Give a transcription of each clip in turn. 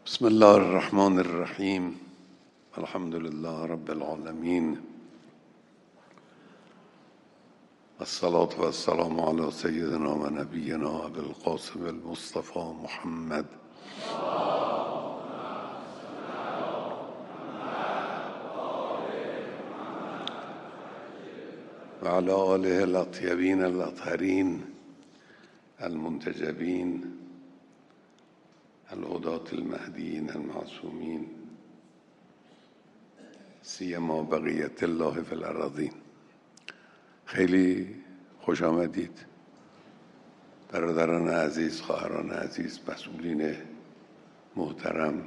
بسم الله الرحمن الرحیم. الحمد لله رب العالمین، الصلاة و السلام علی سیدنا و نبینا ابی القاسم المصطفى محمد و علی آله الاطیبین الاطهرین المنتجبین الهداة المهدیین المعصومین سیما بقیت الله فی الارضین. خیلی خوش آمدید برادران عزیز، خواهران عزیز، مسئولین محترم،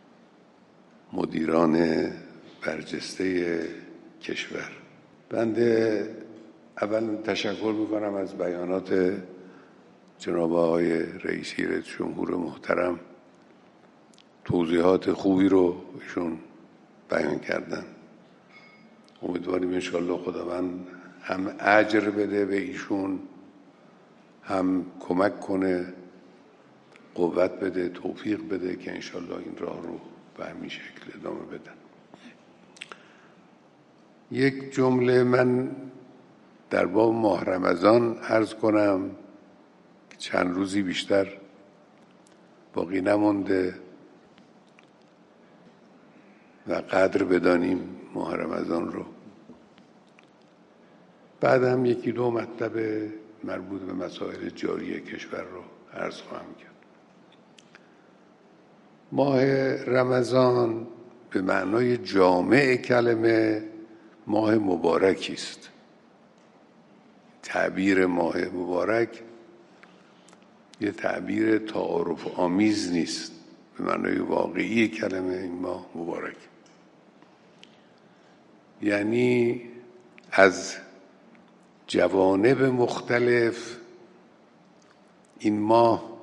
مدیران برجسته کشور. بنده اول تشکر میکنم از بیانات جناب آقای رئیسی رئیس جمهور محترم. توضیحات خوبی رو ایشون بیان کردن. امیدواریم انشاءالله خداوند هم اجر بده به ایشون، هم کمک کنه، قوت بده، توفیق بده که انشاءالله این راه رو به همین شکل ادامه بدن. یک جمله من در باب ماه رمضان عرض کنم که چند روزی بیشتر باقی نمونده و قدر بدانیم ماه رمضان رو. بعد هم یکی دو مطلب مربوط به مسائل جاری کشور رو عرض خواهم کرد. ماه رمضان به معنای جامع کلمه ماه مبارکی است. تعبیر ماه مبارک یه تعبیر تعارف آمیز نیست، به معنای واقعی کلمه این ماه مبارک، یعنی از جوانب مختلف این ماه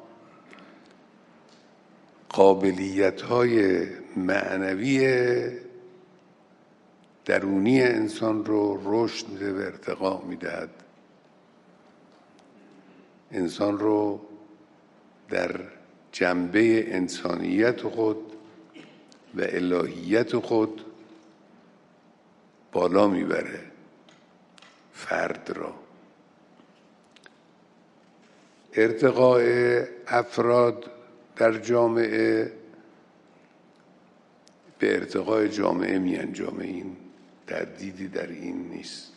قابلیت‌های معنوی درونی انسان رو رشد میده و ارتقا میدهد. انسان رو در جنبه انسانیت خود و الهیت خود بالا میبره. فرد را ارتقاء افراد در جامعه به ارتقاء جامعه می انجامه. این تردیدی در این نیست.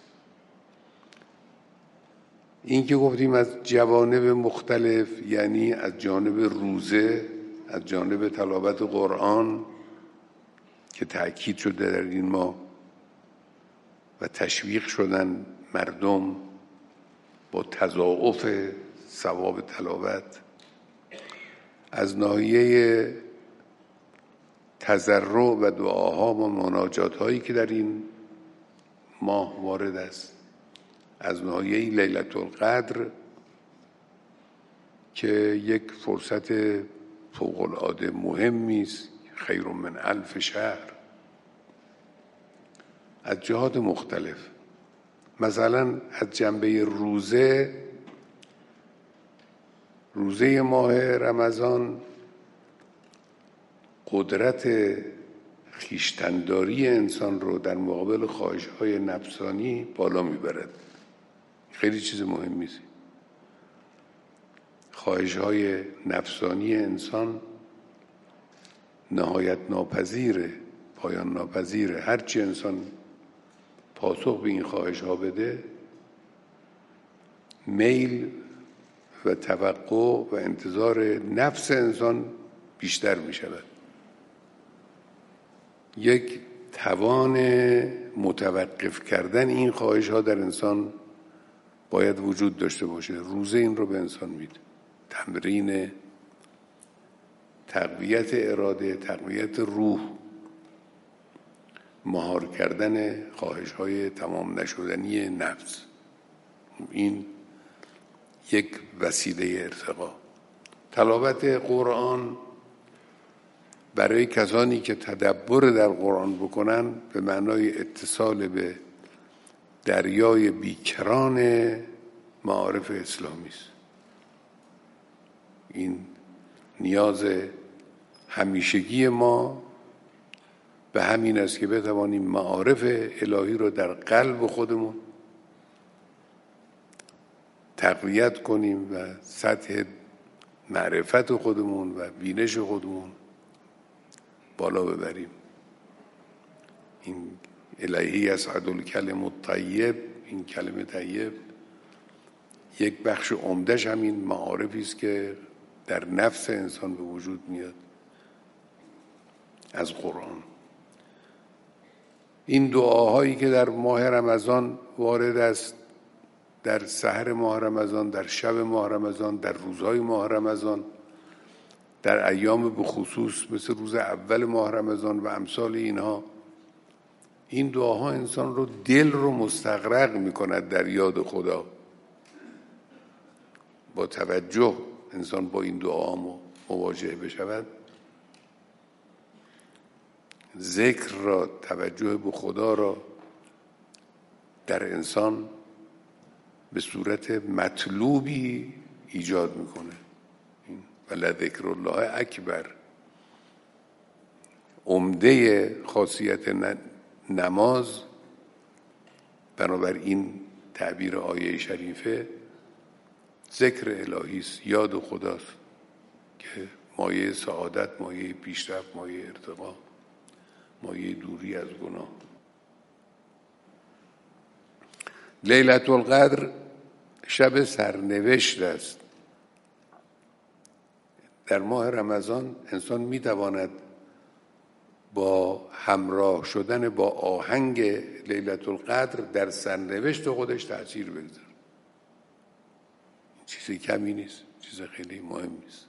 این که گفتیم از جوانب مختلف، یعنی از جانب روزه، از جانب تلاوت قرآن که تأکید شده در این ماه و تشویق شدن مردم با تضاعف ثواب تلاوت، از ناحیه تضرع و دعاها و مناجات هایی که در این ماه وارد است، از ناحیه لیلة القدر که یک فرصت فوق العاده مهمی است، خیر من 1000 شهر، از جهات مختلف. مثلا از جنبه روزه ماه رمضان قدرت خویشتن‌داری انسان رو در مقابل خواهش‌های نفسانی بالا میبرد. خیلی چیز مهمی است. خواهش‌های نفسانی انسان نهایت ناپذیره، پایان ناپذیره. هرچی انسان پاسخ به این خواهش‌ها بده، میل و توقع و انتظار نفس انسان بیشتر می شود. یک توان متوقف کردن این خواهش‌ها در انسان باید وجود داشته باشه. روزه این رو به انسان میده. تمرین تقویت اراده، تقویت روح، مهار کردن خواهش‌های تمام نشدنی نفس، این یک وسیله ارتقا. تلاوت قرآن برای کسانی که تدبر در قرآن بکنن به معنای اتصال به دریای بیکران معارف اسلامی است. این نیاز همیشگی ما به همین است که بتوانیم معارف الهی رو در قلب خودمون تقویت کنیم و سطح معرفت خودمون و بینش خودمون بالا ببریم. این الهی یصعد الکلم الطیب، این کلمه طیب یک بخش عمده‌اش همین معارفی است که در نفس انسان به وجود میاد از قرآن. این دعاهایی که در ماه رمضان وارد است، در سحر ماه رمضان، در شب ماه رمضان، در روزهای ماه رمضان، در ایام به خصوص مثل روز اول ماه رمضان و امثال اینها، این دعاها انسان رو دل رو مستغرق میکند در یاد خدا. با توجه انسان با این دعاها مواجه بشود، ذکر را، توجه به خدا را در انسان به صورت مطلوبی ایجاد میکنه. و لذکر الله اکبر. عمده خاصیت نماز بنابراین تعبیر آیه شریفه ذکر الهی است، یاد خداست که مایه سعادت، مایه پیشرفت، مایه ارتقا، مایه دوری از گناه. لیلة القدر شب سرنوشت است. در ماه رمضان انسان میتواند با همراه شدن با آهنگ لیلة القدر در سرنوشت خودش تأثیر بگذاره. چیز کمی نیست، چیز خیلی مهم نیست.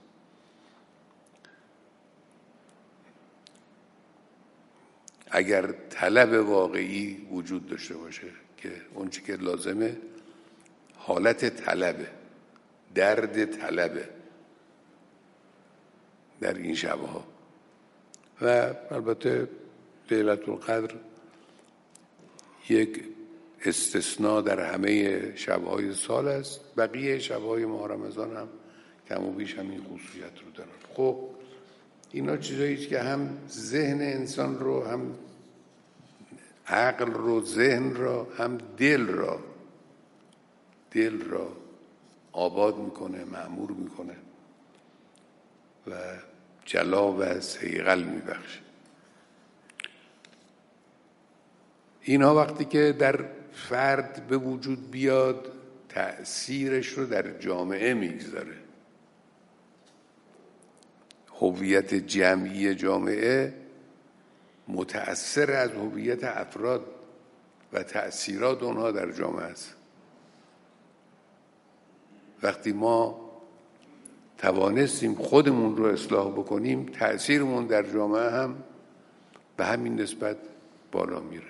اگر طلب واقعی وجود داشته باشه که اون چی که لازمه حالت طلبه، درد طلبه در این شبها. و البته لیلة القدر یک استثناء در همه شبهای سال است. بقیه شبهای ماه رمضان هم کم و بیش همین خصوصیت رو دارن. خب اینا چیزایی که هم ذهن انسان رو، هم عقل رو، ذهن را، هم دل را آباد میکنه، معمور میکنه و جلا و صیقل میبخشه. اینها وقتی که در فرد به وجود بیاد تأثیرش رو در جامعه میگذاره. هویت جمعی جامعه متأثر از هویت افراد و تأثیرات اونها در جامعه است. وقتی ما توانستیم خودمون رو اصلاح بکنیم، تأثیرمون در جامعه هم به همین نسبت بالا میره.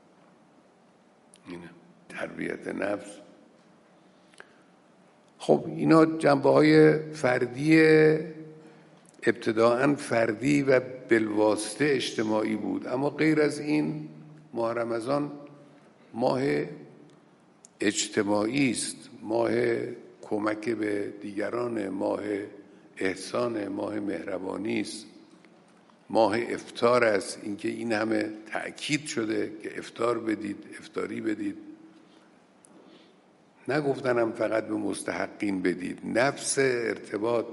اینه تربیت نفس. خب اینا جنبه‌های فردی، ابتداعاً فردی و بالواسطه اجتماعی بود. اما غیر از این ماه رمضان ماه اجتماعی است، ماه کمک به دیگران، ماه احسان، ماه مهربانی است، ماه افطار است. اینکه این همه تأکید شده که افطار بدید، افطاری بدید. نگفتنم فقط به مستحقین بدید. نفس ارتباط،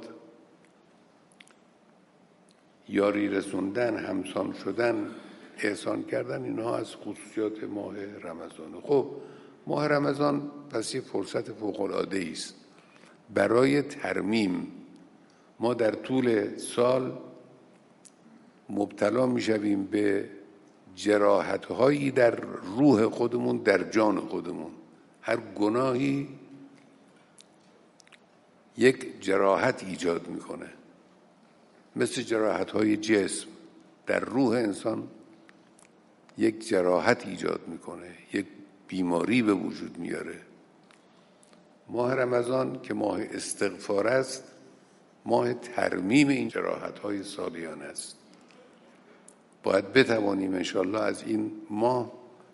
یاری رسوندن، همسان شدن، احسان کردن، اینها از خصوصیات ماه رمضان. خب ماه رمضان پس یه فرصت فوق‌العاده است برای ترمیم. ما در طول سال مبتلا میشویم به جراحت‌هایی در روح خودمون، در جان خودمون. هر گناهی یک جراحت ایجاد میکنه، مثل جراحت‌های جسم. در روح انسان یک جراحت ایجاد میکنه، یک بیماری به وجود میاره. ماه رمضان که ماه استغفار است، ماه ترمیم این جراحت‌های سالیانه است. باید بتوانیم انشاءالله از این ماه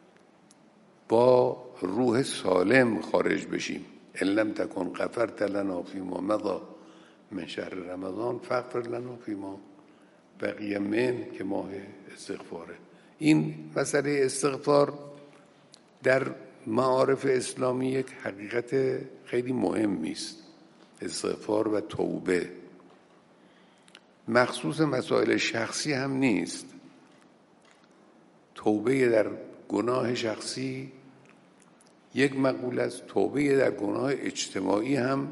با روح سالم خارج بشیم. ان لم تکن غفرت لنا فیما مضی من شهر رمضان فاغفر لنا فیما بقیه من که ماه استغفاره. این مسئله استغفار در معارف اسلامی یک حقیقت خیلی مهمی است. استغفار و توبه مخصوص مسائل شخصی هم نیست. توبه در گناه شخصی یک مقوله است، توبه در گناه اجتماعی هم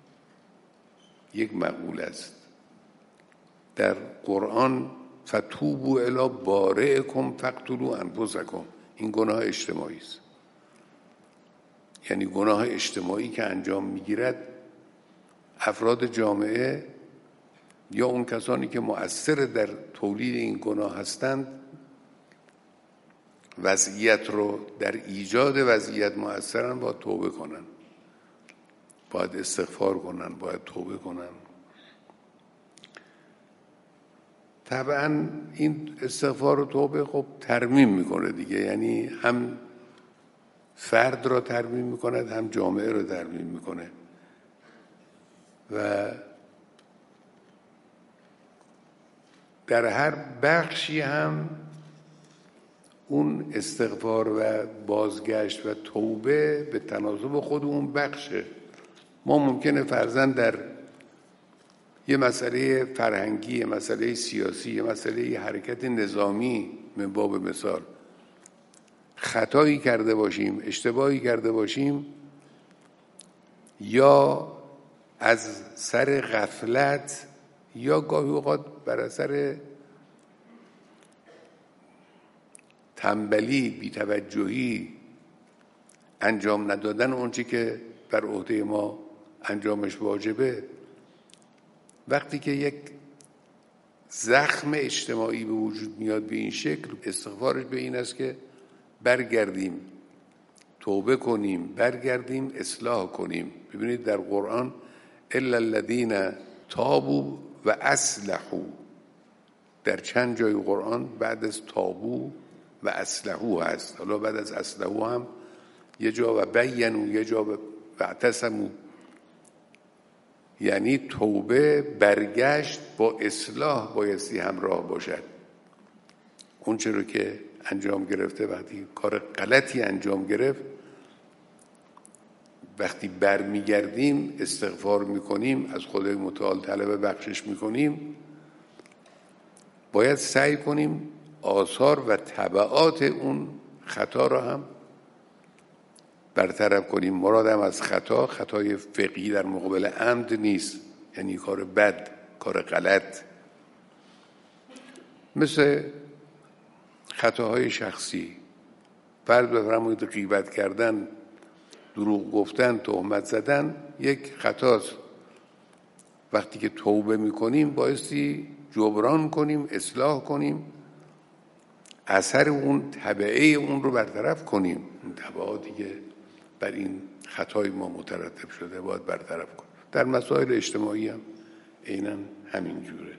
یک مقوله است. در قرآن فتوبوا الی بارئکم فاقتلوا انفسکم، این گناه اجتماعی است. یعنی گناه اجتماعی که انجام میگیرد افراد جامعه یا اون کسانی که مؤثر در تولید این گناه هستند وضعیت رو در ایجاد وضعیت مؤثرن، باید توبه کنن، باید استغفار کنن، باید توبه کنن. طبعا این استغفار و توبه خب ترمیم میکنه دیگه، یعنی هم فرد را ترمیم میکند هم جامعه را ترمیم میکنه و در هر بخشی هم اون استغفار و بازگشت و توبه به تناسب خود اون بخشه. ما ممکنه فرضاً در یه مسئله فرهنگی، یه مسئله سیاسی، یه مسئله حرکت نظامی من باب مثال خطایی کرده باشیم، اشتباهی کرده باشیم، یا از سر غفلت یا گاهی اوقات بر اثر تنبلی، بی‌توجهی انجام ندادن اونچه که بر عهده ما انجامش واجبه. وقتی که یک زخم اجتماعی به وجود میاد به این شکل، استغفارش به این است که برگردیم، توبه کنیم، برگردیم، اصلاح کنیم. ببینید در قرآن الا الذین تابوا و اصلحوا، در چند جای قرآن بعد از تابوا و اصلحوا هست. حالا بعد از اصلحوا هم یه جا و بینوا، یه جا و اعتصموا، یعنی توبه برگشت با اصلاح بایستی همراه باشد. اون چرا که انجام گرفته، وقتی کار غلطی انجام گرفت، وقتی برمیگردیم استغفار میکنیم، از خدای متعال طلب بخشش میکنیم، باید سعی کنیم آثار و تبعات اون خطا را هم برطرف کنیم. مرادم از خطا، خطای فقهی در مقابل عمد نیست، یعنی کار بد، کار غلط، مثل خطاهای شخصی. فرض بفرمایید غیبت کردن، دروغ گفتن، تهمت زدن یک خطاست. وقتی که توبه میکنیم بایستی جبران کنیم، اصلاح کنیم، اثر اون تبعه اون رو برطرف کنیم. اون تبعاتی که بر این خطای ما مترتب شده باید برطرف کنیم. در مسائل اجتماعی هم عیناً همین جوره.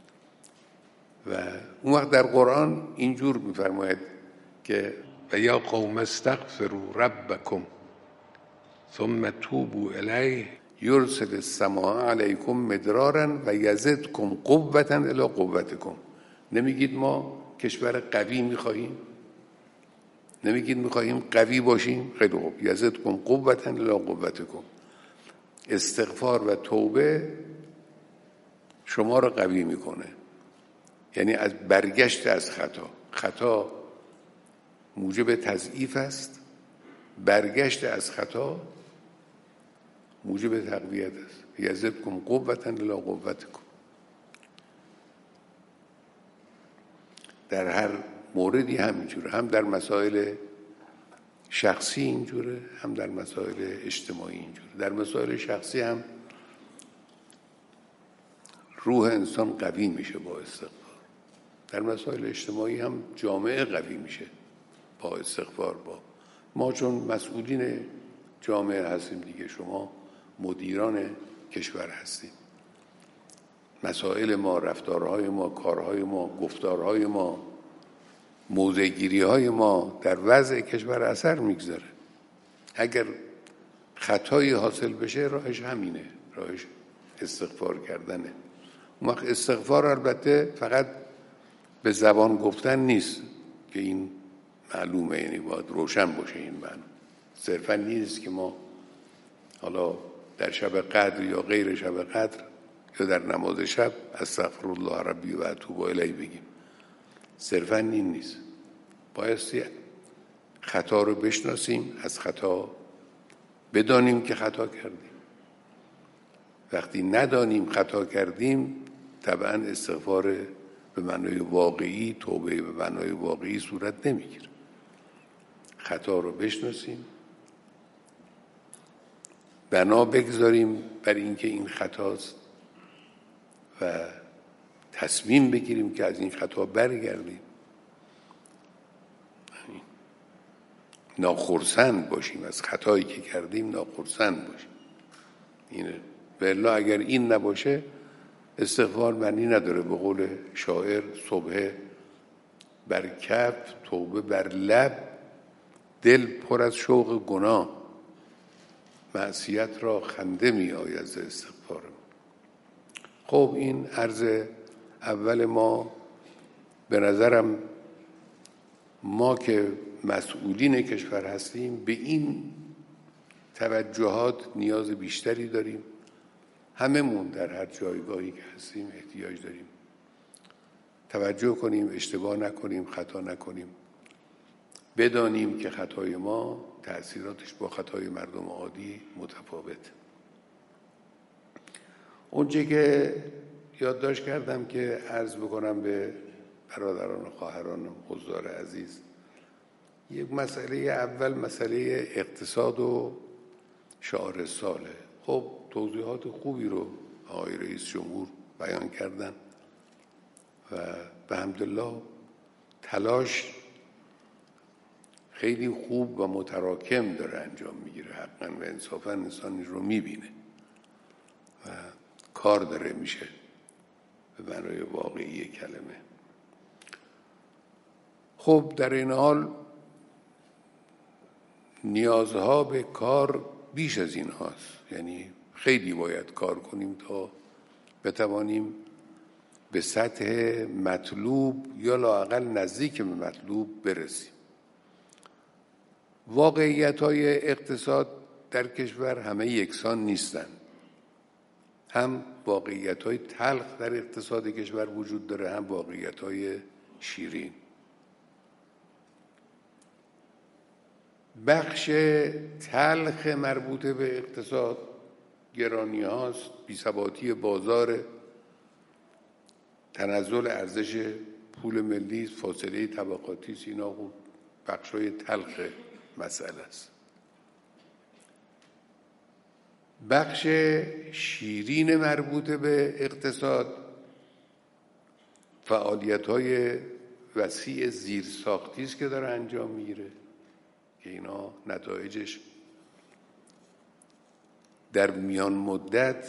و اون وقت در قرآن اینجور میفرماید که و یا قوم استغفروا ربکم ثم توبوا الیه یرسل السماء علیکم مدرارا و یزدکم قوة الی قوتکم. نمیگید ما کشور قوی میخواهیم؟ نمیگید میخواهیم قوی باشیم؟ خیلی خوب، یزدکم قوة الی قوتکم. استغفار و توبه شما را قوی میکنه، یعنی از برگشت از خطا. خطا موجب تضعیف است، برگشت از خطا موجب تقویت است. یزدکم قوة الی قوتکم. در هر موردی همینجوره، هم در مسائل شخصی اینجوره، هم در مسائل اجتماعی اینجوره. در مسائل شخصی هم روح انسان قوی میشه با استغفار. در مسائل اجتماعی هم جامعه قوی میشه با استغفار. با ما چون مسئولین جامعه هستیم دیگه، شما مدیران کشور هستیم، مسائل ما، رفتارهای ما، کارهای ما، گفتارهای ما، موضع‌گیری‌های ما در وضع کشور اثر میگذاره. اگر خطایی حاصل بشه راهش همینه، راهش استغفار کردنه. اون وقت استغفار البته فقط به زبان گفتن نیست که این معلومه، یعنی باید روشن باشه این معنی. صرفا نیست که ما حالا در شب قدر یا غیر شب قدر یا در نماز شب استغفر الله ربی و اتوب الیه بگیم. صرفا این نیست، بایستی خطا رو بشناسیم، از خطا بدانیم که خطا کردیم. وقتی ندانیم خطا کردیم طبعا استغفار به معنای واقعی، توبه به معنای واقعی صورت نمیگیره. خطا رو بشناسیم، بنا بگذاریم بر اینکه این خطاست و تصمیم بگیریم که از این خطا برگردیم، ناخرسند باشیم از خطایی که کردیم، ناخرسند باشیم. اینه. والا اگر این نباشه استغفار معنی نداره. به قول شاعر صبح بر کف توبه بر لب، دل پر از شوق گناه، معصیت را خنده می آید ز استغفار. خب این عرض اول ما. به نظرم ما که مسئولین کشور هستیم به این توجهات نیاز بیشتری داریم. هممون در هر جایگاهی که هستیم احتیاج داریم توجه کنیم، اشتباه نکنیم، خطا نکنیم، بدانیم که خطای ما تأثیراتش با خطای مردم عادی متفاوته. اونچه که یادداشت کردم که عرض بکنم به برادران و خواهران حضار عزیز، یک مسئله اول مسئله اقتصاد و شعار ساله. خب توضیحات خوبی رو آقای رئیس جمهور بیان کردن و به حمدالله تلاش خیلی خوب و متراکم داره انجام میگیره. حقا و انصافا انسانی رو میبینه و کار داره میشه به معنای واقعی کلمه. خب در این حال نیازها به کار بیش از این هاست، یعنی خیلی باید کار کنیم تا بتوانیم به سطح مطلوب یا لااقل نزدیک به مطلوب برسیم. واقعیت‌های اقتصاد در کشور همه یکسان نیستند. هم واقعیت‌های تلخ در اقتصاد کشور وجود داره، هم واقعیت‌های شیرین. بخش تلخ مربوط به اقتصاد گرانی هاست، بی‌ثباتی بازار، تنزل ارزش پول ملی، فاصله طبقاتی است. اینا بخش‌های تلخ مسئله است. بخش شیرین مربوط به اقتصاد فعالیت‌های وسیع زیرساختی است که داره انجام میگیره که اینا نتایجش در میان مدت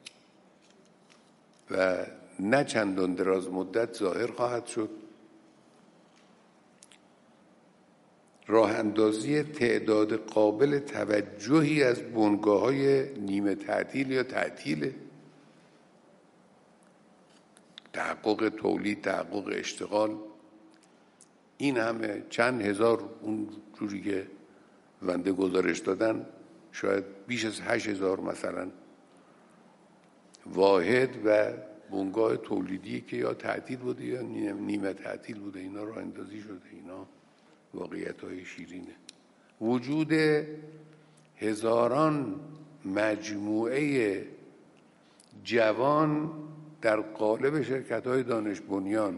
و نه چندان دراز مدت ظاهر خواهد شد. راه اندازی تعداد قابل توجهی از بنگاه‌های نیمه تعطیل یا تعطیل، تحقق تولید، تحقق اشتغال، این همه چند هزار، اون جوری که بنده گزارش دادن شاید بیش از 8,000 مثلا واحد و بنگاه تولیدی که یا تعطیل بوده یا نیمه تعطیل بوده، اینا راه اندازی شده. اینا واقعیت‌های شیرینه. وجود هزاران مجموعه جوان در قالب شرکت‌های دانش بنیان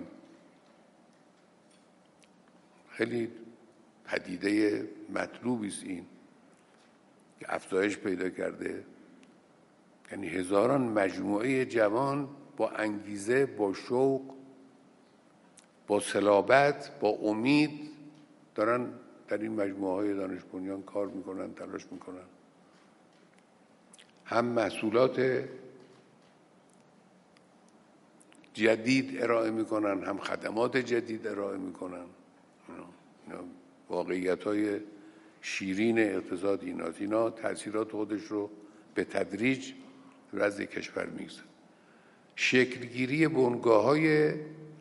خیلی پدیده مطلوبی است، این که افزایش پیدا کرده. یعنی هزاران مجموعه جوان با انگیزه، با شوق، با صلابت، با امید دارن در این مجموعه‌های دانش بنیان کار میکنن، تلاش میکنن. هم محصولات جدید ارائه میکنن، هم خدمات جدید ارائه میکنن. واقعیت‌های شیرین اقتصاد اینا تأثیرات خودش رو به تدریج وضع کشور میگذاره. شکلگیری بنگاه‌های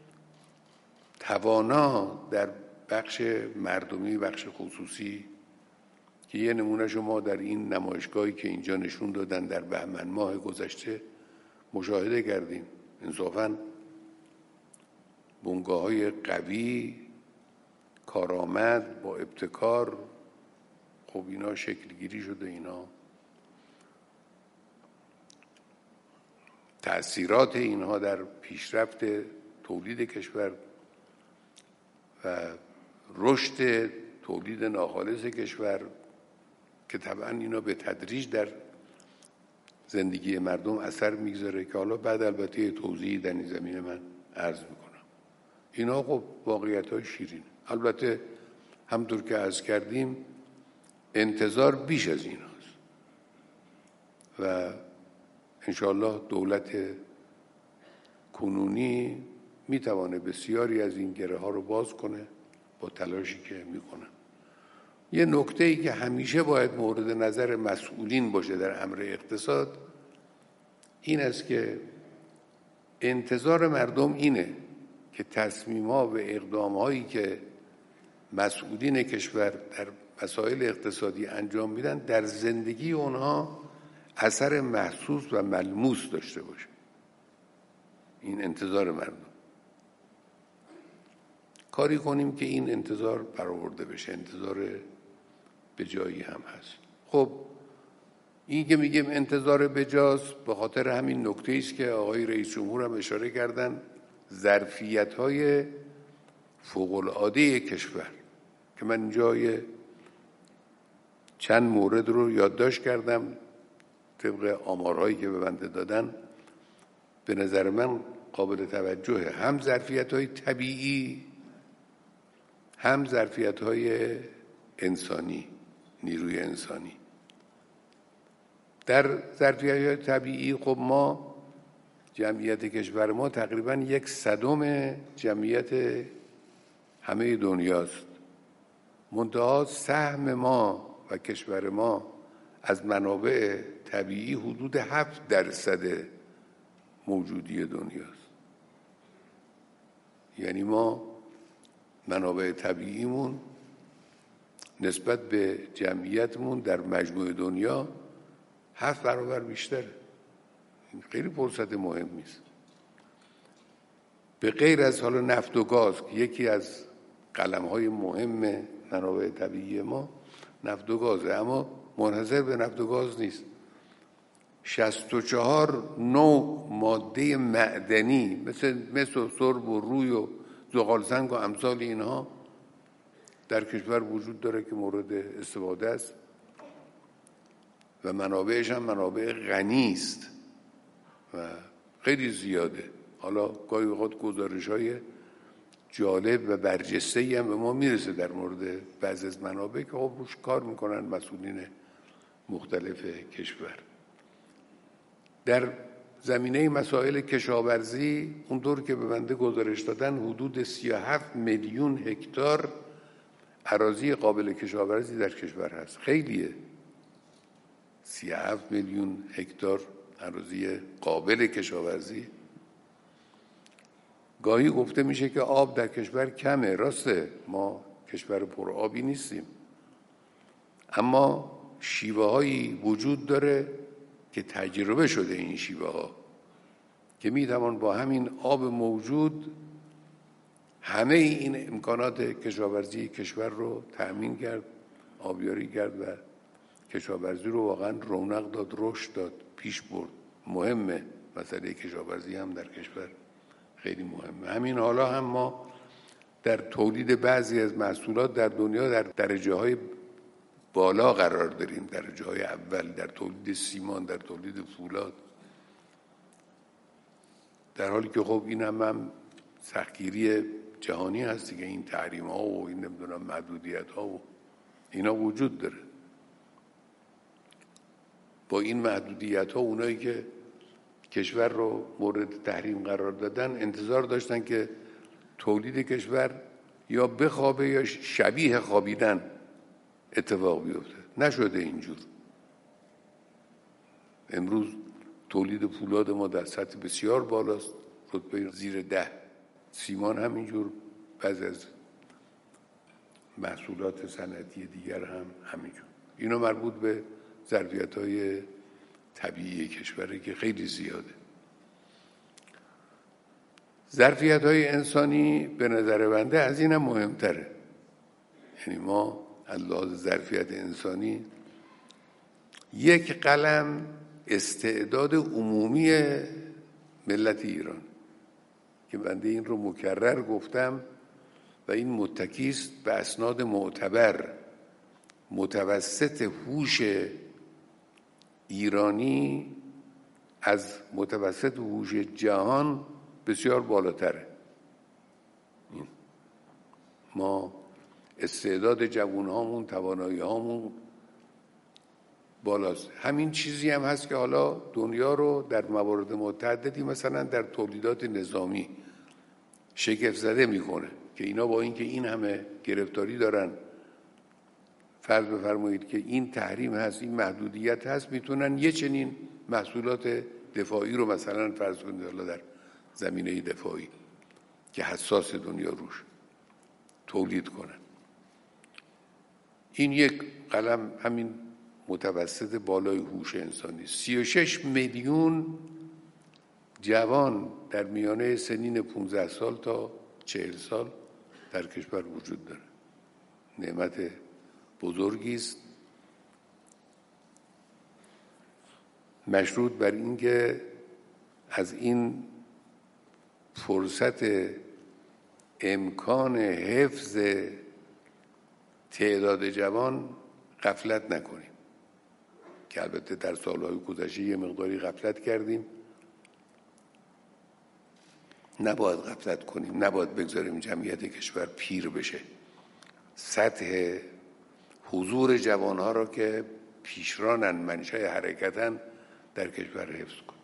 توانا در بخش مردمی، بخش خصوصی، که یه نمونه شما در این نمایشگاهی که اینجا نشون دادن در بهمن ماه گذشته مشاهده کردیم. انصافاً بنگاه‌های قوی، کارآمد، با ابتکار، خب اینا شکلگیری شده. اینا تأثیرات اینها در پیشرفت تولید کشور و رشد تولید ناخالص کشور که طبعا اینا به تدریج در زندگی مردم اثر میگذاره که حالا بعد البته توضیحی در این زمینه من عرض میکنم. اینا خب واقعیت‌های شیرین. البته همطور که عرض کردیم انتظار بیش از این هست و انشاءالله دولت کنونی میتوانه بسیاری از این گره ها رو باز کنه با تلاشی که میکنن. یه نکته‌ای که همیشه باید مورد نظر مسئولین باشه در امر اقتصاد این است که انتظار مردم اینه که تصمیم‌ها و اقدام‌هایی که مسئولین کشور در مسائل اقتصادی انجام میدن در زندگی اونها اثر محسوس و ملموس داشته باشه. این انتظار مردم. کاری کنیم که این انتظار برآورده بشه. انتظار به جایی هم هست. خب این که میگیم انتظار بجاست به خاطر همین نکته است که آقای رئیس جمهور هم اشاره کردن، ظرفیت‌های فوق‌العاده کشور که من اینجا چند مورد رو یادداشت کردم طبق آمارهایی که به بنده دادن. به نظر من قابل توجهه، هم ظرفیت‌های طبیعی هم ظرفیت‌های انسانی، نیروی انسانی. در ظرفیت‌های طبیعی خب ما جمعیت کشور ما تقریباً 1/100 جمعیت همه دنیاست. منتها سهم ما و کشور ما از منابع طبیعی حدود 7% موجودی دنیاست. یعنی ما منابع طبیعیمون نسبت به جمعیتمون در مجموع دنیا 7 برابر بیشتره. این خیلی فرصت مهمی است. به غیر از حالا نفت و گاز که یکی از قلم‌های مهم منابع طبیعی ما نفت و گازه، اما منحصر به نفت و گاز نیست. 64 نوع ماده معدنی مثل سرب و روی و زغال سنگ و امثال اینها در کشور وجود داره که مورد استفاده است و منابعش هم منابع غنی است و خیلی زیاده. حالا گاهی اوقات گزارش‌های جالب و برجسته‌ای هم به ما میرسه در مورد بعضی از منابع که خب روش کار میکنن مسئولین مختلف کشور. در زمینه مسائل کشاورزی اونطور که به بنده گزارش دادن حدود 37 میلیون هکتار اراضی قابل کشاورزی در کشور هست. خیلیه. 37 میلیون هکتار اراضی قابل کشاورزی. گاهی گفته میشه که آب در کشور کمه. راسته، ما کشور پر آبی نیستیم، اما شیوه هایی وجود داره که تجربه شده این شیوه ها که میتوان با همین آب موجود همه این امکانات کشاورزی کشور رو تأمین کرد، آبیاری کرد و کشاورزی رو واقعا رونق داد، رشد داد، پیش برد. مهمه مسئله کشاورزی هم در کشور خیلی مهمه. همین حالا هم ما در تولید بعضی از محصولات در دنیا در درجه های بالا قرار داریم، درجه های اول در تولید سیمان، در تولید فولاد، در حالی که خب این هم سختگیری جهانی هستی که این تحریم ها و این نمیدونم محدودیت ها و اینا وجود داره. با این محدودیت ها اونایی که کشور رو مورد تحریم قرار دادن انتظار داشتن که تولید کشور یا بخوابه یا شبیه خوابیدن اتفاق بیفته. نشده اینجور. امروز تولید فولاد ما در سطح بسیار بالاست، رتبه زیر 10. سیمان همینجور، بعضی از محصولات صنعتی دیگر هم همینجور. اینا مربوط به ظرفیت‌های طبیعی کشوره که خیلی زیاده. ظرفیت‌های انسانی به نظر بنده از این هم مهمتره. یعنی ما از لحاظ ظرفیت انسانی یک قلم استعداد عمومی ملت ایران که بنده این رو مکرر گفتم و این متکی است به اسناد معتبر. متوسط هوش ایرانی از متوسط هوش جهان بسیار بالاتره. ما استعداد جوانهامون، توانایی‌هامون بالاست. همین چیزی هم هست که حالا دنیا رو در موارد متعددی مثلا در تولیدات نظامی شگفت زده میکنه که اینا با اینکه این همه گرفتاری دارن، فرض بفرمایید که این تحریم هست، این محدودیت هست، میتونن یه چنین محصولات دفاعی رو مثلا فرض کنید حالا در زمینه دفاعی که حساس دنیا روش تولید کنن. این یک قلم همین متوسط بالای هوش انسانی. 36 میلیون جوان در میانه سنین 15 سال تا 40 سال در کشور وجود داره. نعمت بزرگی است، مشروط بر اینکه از این فرصت امکان حفظ تعداد جوان غفلت نکنیم که البته در سالهای گذشته یه مقداری غفلت کردیم. نباید غفلت کنیم، نباید بگذاریم جمعیت کشور پیر بشه. سطح حضور جوانها را که پیشرانن، منشأ حرکتن، در کشور حفظ کنیم.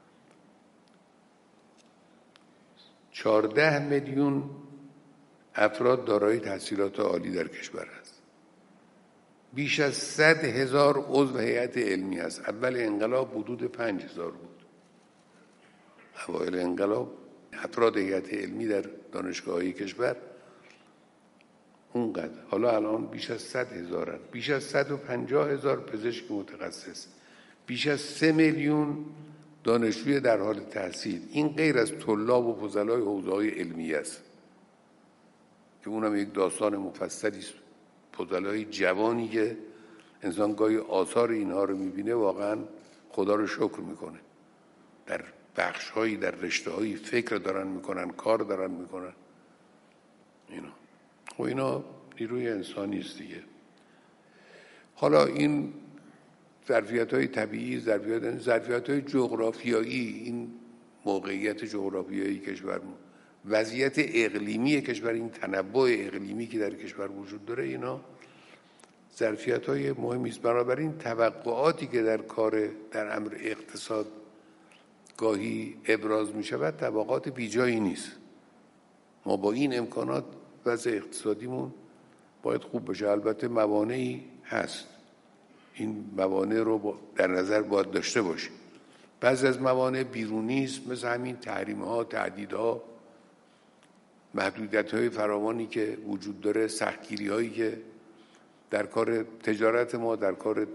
14 میلیون افراد دارای تحصیلات عالی در کشور است. بیش از 100,000 عضو هیئت علمی است. اول انقلاب حدود 5,000 بود. اوایل انقلاب افراد هیئت علمی در دانشگاه‌های کشور اونقدر. حالا الان بیش از 100,000 هست. بیش از 150,000 پزشک متخصص. بیش از 3 میلیون دانشجوی در حال تحصیل. این غیر از طلاب و فضلای حوزه‌های علمی است که اونم یک داستان مفصلی است. فضلای جوانی که انسان گاهی آثار اینها رو می‌بینه واقعاً خدا رو شکر میکنه. در بخش‌هایی، در رشته‌هایی فکر دارن میکنن، کار دارن میکنن. اینا نیروی انسانی است دیگه. حالا این ظرفیت‌های طبیعی، ظرفیت‌های جغرافیایی، این موقعیت جغرافیایی کشور، وضعیت اقلیمی کشور، این تنوع اقلیمی که در کشور وجود داره، اینا ظرفیت‌های مهمی است. بنابراین توقعاتی که در امر اقتصاد گاهی ابراز می‌شود توقعات بیجایی نیست. ما با این امکانات وضع اقتصادیمون باید خوب بشه. البته موانعی هست، این موانع رو در نظر باید داشته باشیم. بعضی از موانع بیرونی است، مثل همین تحریم‌ها، تهدیدها، محدودیت‌های فراوانی که وجود داره، سختگیری‌هایی که در کار تجارت ما، در کار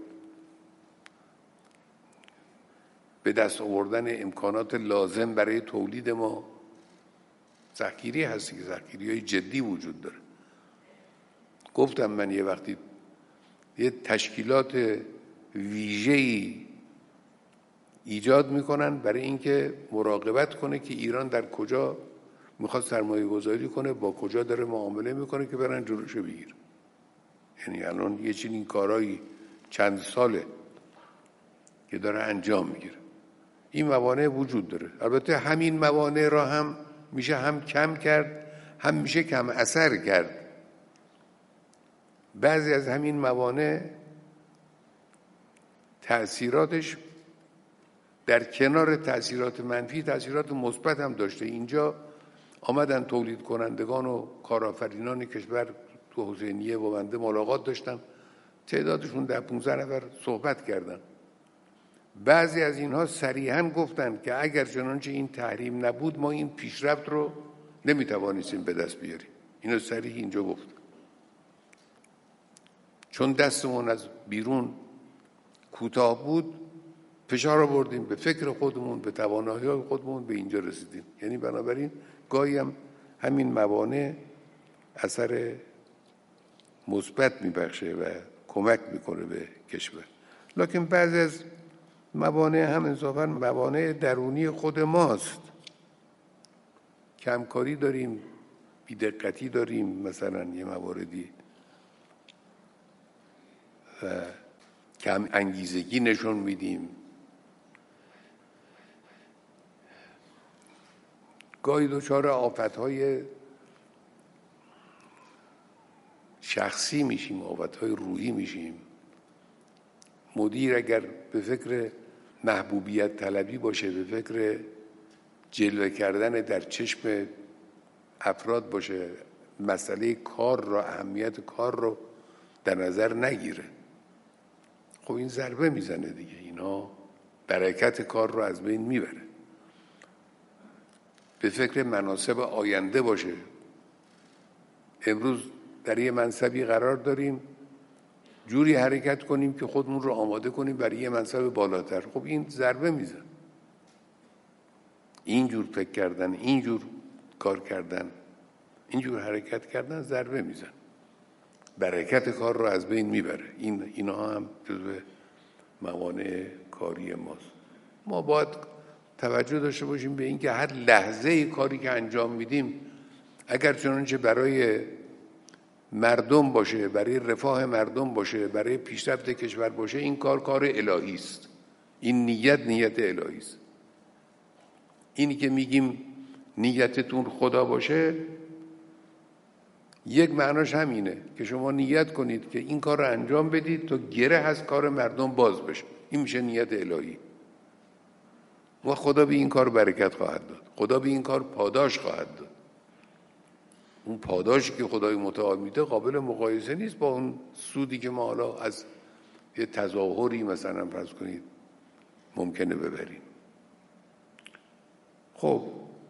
به دست آوردن امکانات لازم برای تولید ما سختگیری هست که سختگیری‌های جدی وجود داره. گفتم من یه وقتی یه تشکیلات ویژه‌ای ایجاد میکنن برای اینکه مراقبت کنه که ایران در کجا میخواد سرمایه گذاری کنه، با کجا داره معامله میکنه که برن جلوشو بگیر. یعنی الان یه چنین کارایی چند ساله که داره انجام میگیره. این موانع وجود داره. البته همین موانع را هم میشه هم کم کرد، هم میشه کم اثر کرد. بعضی از همین موانع تأثیراتش در کنار تأثیرات منفی تأثیرات مثبت هم داشته. اینجا آمدن تولید کنندگان و کارآفرینان کشور تو حسینیه با بنده ملاقات داشتم، تعدادشون 10-15 نفر صحبت کردن. بعضی از اینها صریحاً گفتند که اگر چنانچه این تحریم نبود ما این پیشرفت رو نمیتوانستیم به دست بیاریم. اینو صریح اینجا گفت. چون دستمون از بیرون کوتاه بود فشار آوردیم به فکر خودمون، به توانایی‌های خودمون، به اینجا رسیدیم. یعنی بنابراین گاهی هم همین موانع اثر مثبت میبخشه و کمک میکنه به کشور. لکن بعضی از موانع هم انصافاً موانع درونی خود ماست. کمکاری داریم، بی‌دقتی داریم، مثلا یه مواردی و کم انگیزگی نشون میدیم. گاهی دچار آفت‌های شخصی میشیم، آفت‌های روحی میشیم. مدیر اگر به فکر محبوبیت طلبی باشه، به فکر جلوه کردن در چشم افراد باشه، مسئله کار رو، اهمیت کار رو در نظر نگیره، خب این ضربه میزنه دیگه. اینا برکت کار رو از بین میبره. به فکر مناسب آینده باشه. امروز در یه منصبی قرار داریم، جوری حرکت کنیم که خودمون رو آماده کنیم برای یه منصب بالاتر. خب این ضربه میزن. اینجور فکر کردن، اینجور کار کردن، اینجور حرکت کردن ضربه میزن، برکت کار رو از بین میبره. اینا هم جزو موانع کاری ماست. ما باید توجه داشته باشیم به اینکه هر لحظه کاری که انجام میدیم اگر چنانچه برای مردم باشه، برای رفاه مردم باشه، برای پیشرفت کشور باشه، این کار الهی است. این نیت الهی است. اینی که میگیم نیتتون خدا باشه، یک معناش همینه که شما نیت کنید که این کار رو انجام بدید تا گره از کار مردم باز بشه. این میشه نیت الهی. و خدا به این کار برکت خواهد داد. خدا به این کار پاداش خواهد داد. اون پاداشی که خدای متعال میده قابل مقایسه نیست با اون سودی که ما حالا از یه تظاهری مثلا فرض کنید ممکنه ببریم. خب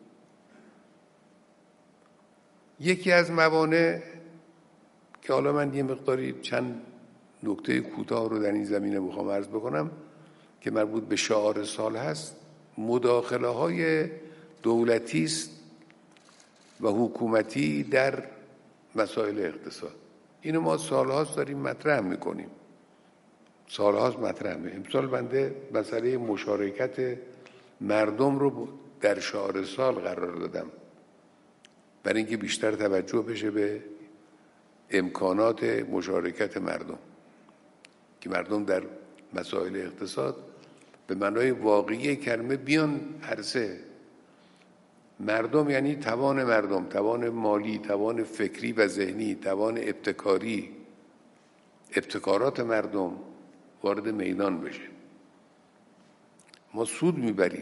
یکی از موانع که حالا من یه مقداری چند نکته کوتاه رو در این زمینه میخوام عرض بکنم که مربوط به شعار سال هست، مداخله های دولتی است و حکومتی در مسائل اقتصاد. اینو ما سالهاست داریم مطرح میکنیم، سالهاست مطرح میکنیم. امسال بنده مسئله مشارکت مردم رو در شعار سال قرار دادم برای اینکه بیشتر توجه بشه به امکانات مشارکت مردم، که مردم در مسائل اقتصاد به معنای واقعی کلمه بیان عرصه. مردم یعنی توان مردم، توان مالی، توان فکری و ذهنی، توان ابتکاری، ابتکارات مردم وارد میدان بشه. ما سود میبریم.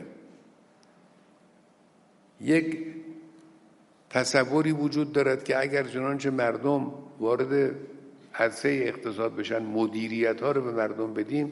یک تصوری وجود دارد که اگر چنانچه مردم وارد عرصه اقتصاد بشن، مدیریت ها رو به مردم بدیم،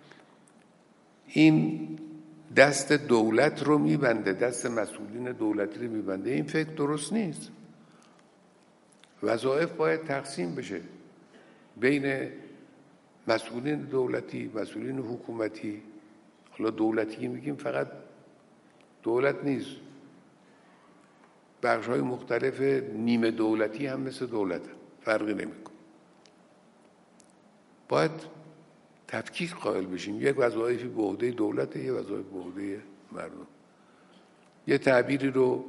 این دست دولت رو میبنده، دست مسئولین دولتی رو میبنده. این فکر درست نیست. وظایف باید تقسیم بشه بین مسئولین دولتی، مسئولین حکومتی. حالا دولتی میگیم فقط دولت نیست، بخش‌های مختلف نیمه دولتی هم مثل دولت فرقی نمیکنه. باید تفکیک قائل بشیم. یک وظایفی به عهده دولت، یک وظایف به عهده مردم. یه تعبیری رو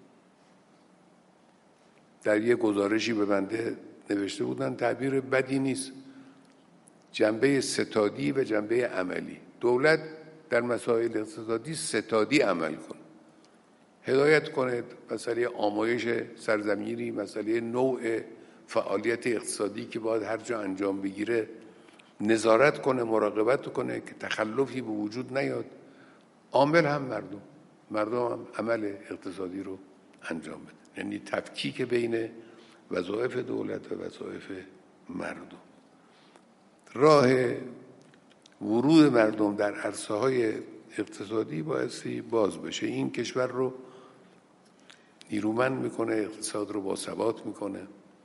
در یه گزارشی به بنده نوشته بودن، تعبیر بدی نیست، جنبه ستادی و جنبه عملی. دولت در مسائل اقتصادی ستادی عمل کنه، هدایت کنه، مسئله آمایش سرزمینی، مسئله نوع فعالیت اقتصادی که باید هر جا انجام بگیره نظارت کنه، مراقبت کنه که تخلفی به وجود نیاد. عامل هم مردم هم عمل اقتصادی رو انجام بده. یعنی تفکیک بین وظایف دولت و وظایف مردم. راه ورود مردم در عرصه‌های اقتصادی بایستی باز بشه. این کشور رو نیرومند میکنه، اقتصاد رو باثبات میکنه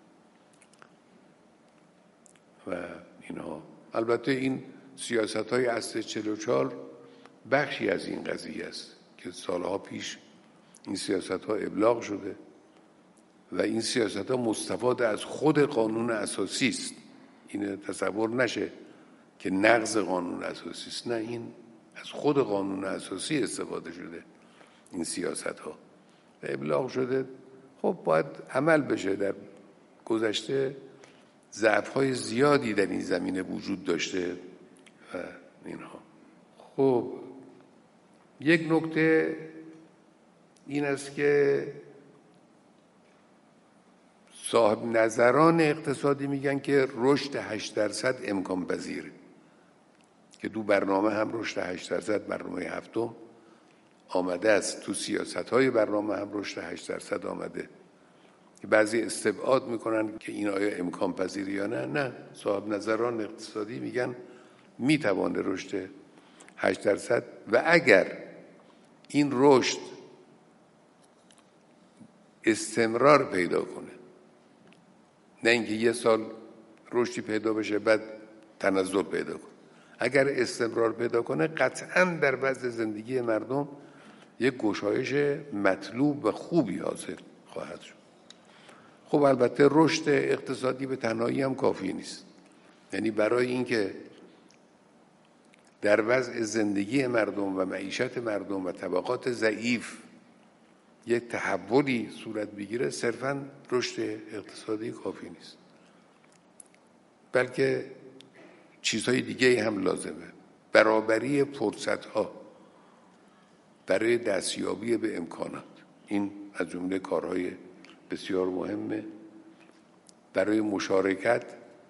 و اینها. البته این سیاست‌های اصل 44 بخشی از این قضیه است که سالها پیش این سیاست‌ها ابلاغ شده و این سیاست‌ها مستفاد از خود قانون اساسی است. این تصور نشه که نقض قانون اساسی است، نه، این از خود قانون اساسی استفاده شده. این سیاست‌ها ابلاغ شده، خب باید عمل بشه. در گذشته ضعف‌های زیادی در این زمینه وجود داشته و اینها. خب یک نکته این است که صاحب نظران اقتصادی میگن که رشد 8% امکان پذیره، که دو برنامه هم رشد 8%، برنامه هفتم آمده است، تو سیاست‌های برنامه هم رشد 8% آمده. بعضی استبعاد میکنن که این آیا امکان پذیره یا نه. صاحب نظران اقتصادی میگن میتوانه رشد 8% و اگر این رشد استمرار پیدا کنه، نه اینکه یه سال رشدی پیدا بشه بعد تنزل پیدا کنه، اگر استمرار پیدا کنه قطعاً در وضع زندگی مردم یک گشایش مطلوب و خوبی حاصل خواهد شد. خب البته رشد اقتصادی به تنهایی هم کافی نیست. یعنی برای اینکه در وضع زندگی مردم و معیشت مردم و طبقات ضعیف یک تحولی صورت بگیره، صرفاً رشد اقتصادی کافی نیست، بلکه چیزهای دیگه هم لازمه. برابری فرصت‌ها برای دستیابی به امکانات، این از جمله کارهای بسیار مهمه. برای مشارکت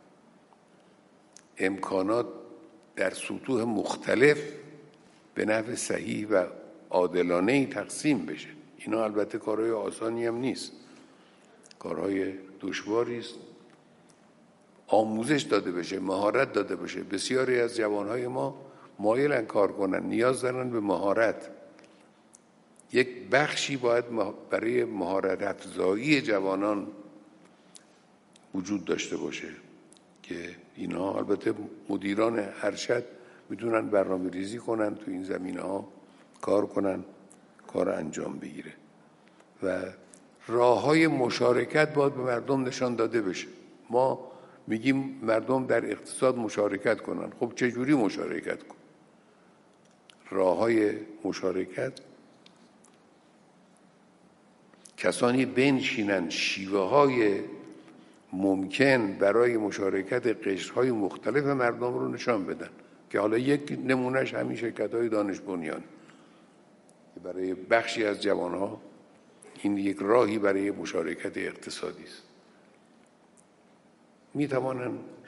امکانات در سطوح مختلف به نحو صحیح و عادلانه‌ای تقسیم بشه. اینا البته کارهای آسانی هم نیست، کارهای دشواری است. آموزش داده بشه، مهارت داده بشه. بسیاری از جوانهای ما مایلن کار کنن، نیاز دارن به مهارت. یک بخشی باید برای مهارت افزایی جوانان وجود داشته باشه که اینا البته مدیران ارشد میتونن برنامه ریزی کنن، تو این زمینه ها کار کنن، کار انجام بگیره و راه های مشارکت باید به مردم نشان داده بشه. ما میگیم مردم در اقتصاد مشارکت کنن، خب چجوری مشارکت کن؟ راه های مشارکت، کسانی بنشینن شیوه های ممکن برای مشارکت قشرهای مختلف مردم رو نشان بدن، که حالا یک نمونهش همین شرکت‌های دانش بنیان که برای بخشی از جوانها این یک راهی برای مشارکت اقتصادی است. میتوانن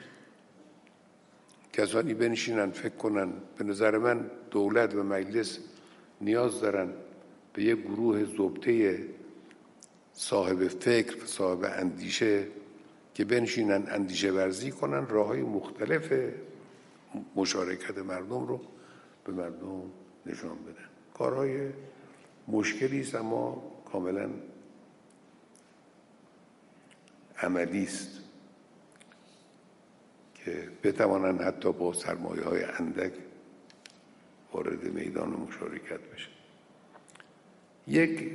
کسانی بنشینن فکر کنن. به نظر من دولت و مجلس نیاز دارن به یک گروه ضبطه صاحب فکر و صاحب اندیشه که بنشینن اندیشه ورزی کنن، راههای مختلف مشارکت مردم رو به مردم نشان بدن. کارهای مشکلی است اما کاملا عملی است که بتوانند حتی با سرمایه‌های اندک وارد میدان مشارکت بشه. یک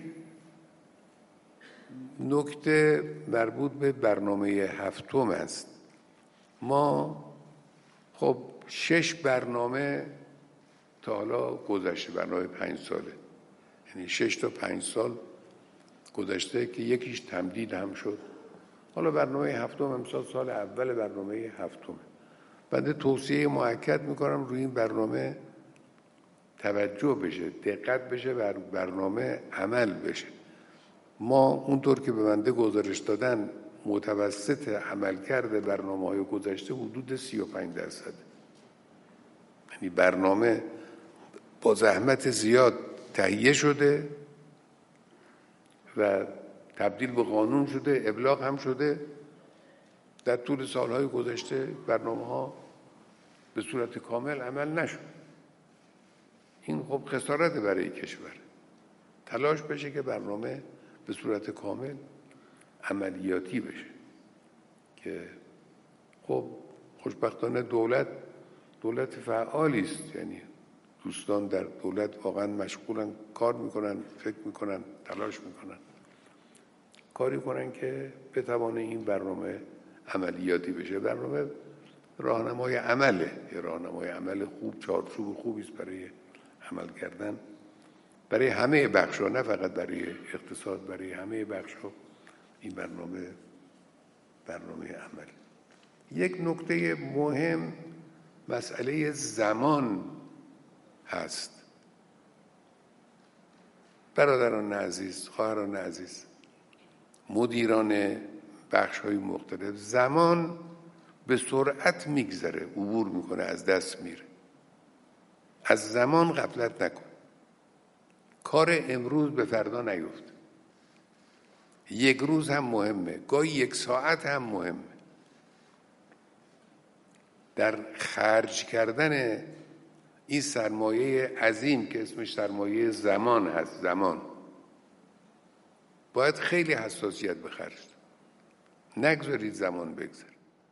نکته مربوط به برنامه هفتم است. ما خب 6 برنامه تا حالا گذشته، برنامه 5 ساله، یعنی 6 تا 5 سال گذشته که یکیش تمدید هم شد. حالا برنامه هفتم امسال سال اول برنامه هفتم. بنده توصیه مؤکد میکنم روی این برنامه توجه بشه، دقت بشه، بر برنامه عمل بشه. ما اونطور که به بنده گزارش دادن متوسط عملکرد برنامه‌های گذشته حدود 35%. یعنی برنامه با زحمت زیاد تهیه شده و تبدیل به قانون شده، ابلاغ هم شده. در طول سالهای گذشته برنامه‌ها به صورت کامل عمل نشد. این خب خسارت برای کشور. تلاش بشه که برنامه به صورت کامل عملیاتی بشه که خب خوشبختانه دولت فعالی است. یعنی دوستان در دولت واقعا مشغولن، کار میکنن، فکر میکنن، تلاش میکنن کاری کنن که بتوانه این برنامه عملیاتی بشه. برنامه راهنمای عمله، یه راهنمای عمل خوب، چارچوب خوبی است برای عمل کردن برای همه بخش‌ها، نه فقط برای اقتصاد، برای همه بخش‌ها این برنامه عمل. یک نکته مهم مسئله زمان هست. برادران عزیز، خواهران عزیز، مدیران بخش‌های مختلف، زمان به سرعت میگذره، عبور میکنه، از دست میره. از زمان غفلت نکن. کار امروز به فردا نیفت. یک روز هم مهمه، گاهی یک ساعت هم مهمه. در خرج کردن این سرمایه عظیم که اسمش سرمایه زمان هست، زمان باید خیلی حساسیت به خرج داد. نگذارید زمان بگذره.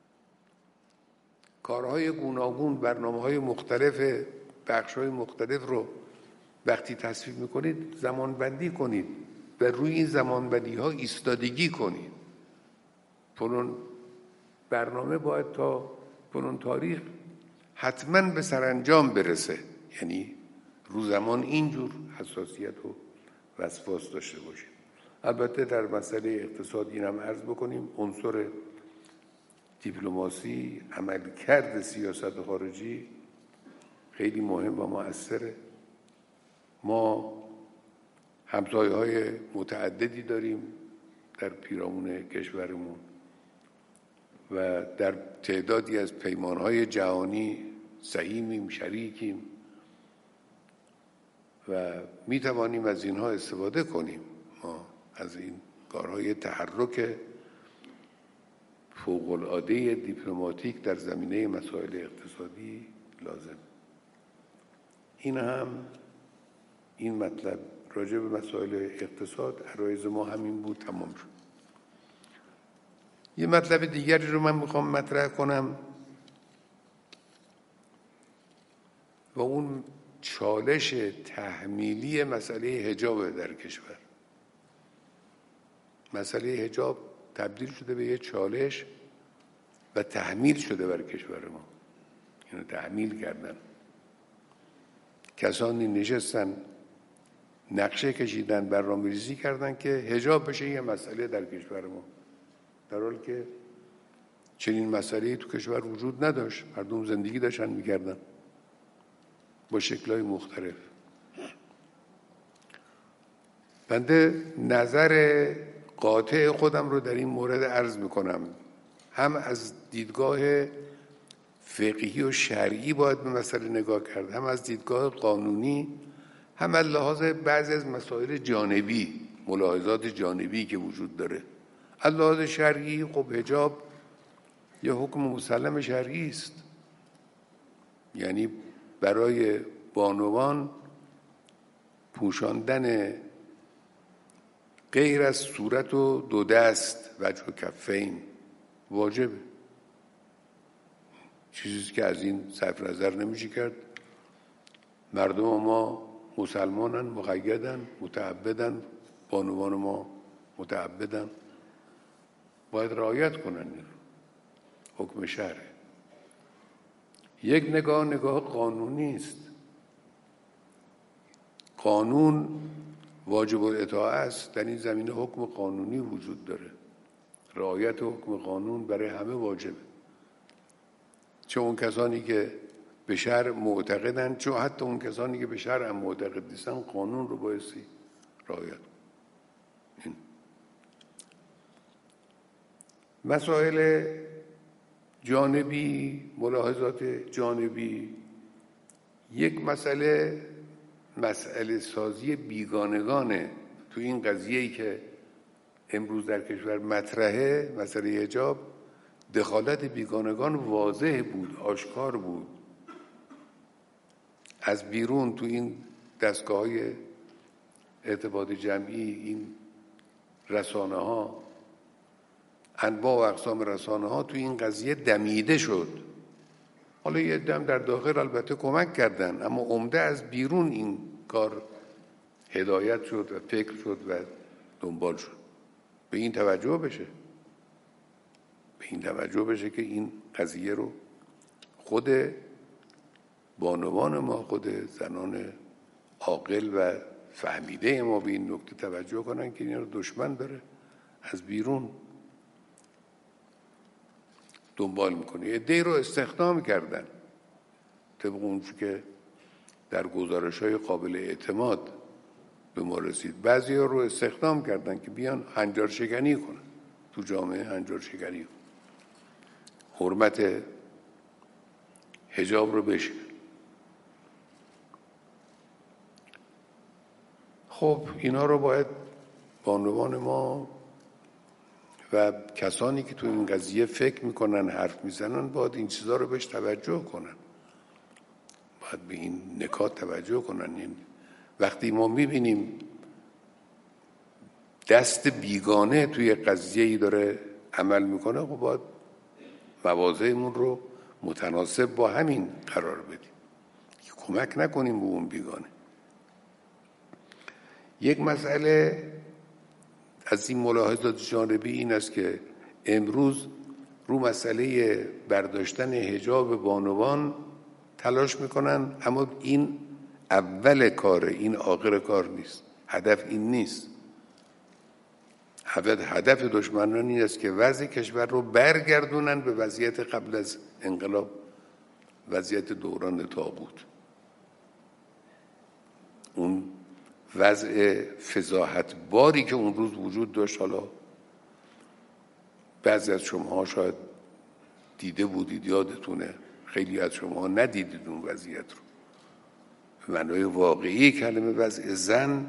کارهای گوناگون، برنامه‌های مختلف، بخش‌های مختلف رو وقتی تصویب میکنید زمان بندی کنید و روی این زمان بندی ها ایستادگی کنید. فلان برنامه باید تا فلان تاریخ حتما به سرانجام برسه. یعنی رو زمان اینجور حساسیت و وسواس داشته باشید. البته در مسئله اقتصادی این هم عرض بکنیم عنصر دیپلماسی، عملکرد سیاست خارجی خیلی مهم و مؤثره. ما همسایه‌های متعددی داریم در پیرامون کشورمون و در تعدادی از پیمانهای جهانی سهیمیم، شریکیم و میتوانیم از اینها استفاده کنیم. ما از این کارهای تحرک فوق‌العاده دیپلماتیک در زمینه مسائل اقتصادی لازم. این مطلب راجع به مسائل اقتصاد عرایض ما همین بود، تمام شد. یه مطلب دیگری رو من میخوام مطرح کنم و اون چالش تحمیلی مسئله حجاب در کشور. مسئله حجاب تبدیل شده به یه چالش و تحمیل شده بر کشور ما. اینو تحمیل کردن. کسانی نشستن نقشه کشیدن، برنامه‌ریزی کردن که حجاب بشه یه مسئله در کشور ما، در حالی که چنین مسئله‌ای تو کشور وجود نداشت. مردم زندگی داشتن می‌کردن با شکل‌های مختلف. بنده نظر قاطع خودم رو در این مورد عرض می‌کنم. هم از دیدگاه فقهی و شرعی باید به مسئله نگاه کرد، هم از دیدگاه قانونی، هم از لحاظ بعضی از مسائل جانبی، ملاحظات جانبی که وجود داره. از لحاظ شرعی خب حجاب یه حکم مسلم شرعی است. یعنی برای بانوان پوشاندن غیر از صورت و دو دست، وجه و کفین واجبه. چیزی که از این صرف نظر نمیشه کرد. مردم ما مسلمانن، مقیدن، متعبدن، بانوان ما متعبدن، باید رعایت کنن. حکم شرعه. یک نگاه قانونی است. قانون واجب الاطاعه است. در این زمینه حکم قانونی وجود داره. رعایت حکم قانون برای همه واجبه، چه اون کسانی که به شرع معتقدن، چه حتی اون کسانی که به شرع هم معتقد نیستن. قانون رو بایستی رعایت. این مسائل جانبی، ملاحظات جانبی. یک مسئله سازی بیگانگانه. تو این قضیه‌ای که امروز در کشور مطرحه، مسئله حجاب، دخالت بیگانگان واضح بود، آشکار بود. از بیرون تو این دستگاه‌های ارتباط جمعی، این رسانه ها، انواع و اقسام رسانه ها تو این قضیه دمیده شد. حالا یه دم در داخل البته کمک کردن، اما عمده از بیرون این کار هدایت شد و فکر شد و دنبال شد. به این توجه بشه که این قضیه رو خود بانوان ما، خود زنان عاقل و فهمیده ما به این نکته توجه کنن که این رو دشمن داره از بیرون دنبال میکنه. عده‌ای رو استخدام کردن طبق اون که در گزارش‌های قابل اعتماد به ما رسید. بعضی‌ها رو استخدام کردن که بیان هنجارشکنی کنن تو جامعه، هنجارشکنی کنن، حرمت حجاب رو بشکنن. خب اینا رو باید بانوان ما و کسانی که تو این قضیه فکر میکنن، حرف میزنن، باید این چیزا رو بهش توجه کنن، باید به این نکات توجه کنن. این وقتی ما میبینیم دست بیگانه توی قضیه‌ای داره عمل میکنه، خب باید مواضعمون رو متناسب با همین قرار بدیم، کمک نکنیم به اون بیگانه. یک مسئله از این ملاحظات جانبی این است که امروز رو مسئله برداشتن حجاب بانوان تلاش میکنن، اما این اول کاره، این آخر کار نیست. هدف این نیست. هدف دشمنان این است که وضع کشور رو برگردونن به وضعیت قبل از انقلاب، وضعیت دوران طاغوت، اون وضع فضاحت باری که اون روز وجود داشت. حالا بعضی از شما شاید دیده بودید، یادتونه، خیلی از شما ندیدید اون وضعیت رو. به معنای واقعی کلمه وضع زن،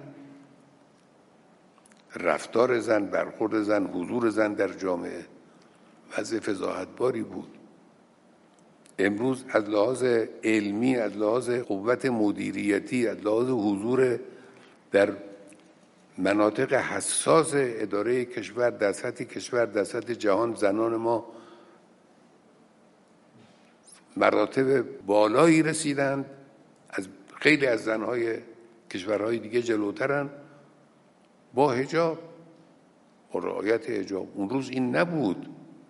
رفتار زن، برخورد زن، حضور زن در جامعه وضع فضاحت باری بود. امروز از لحاظ علمی، از لحاظ قوت مدیریتی، از لحاظ حضور در مناطق حساس اداره کشور، در سطح کشور، در سطح جهان، زنان ما مراتب بالایی رسیدند، از خیلی از زنهای کشورهای دیگه جلوترن با حجاب، با رعایت حجاب. اون روز این نبود.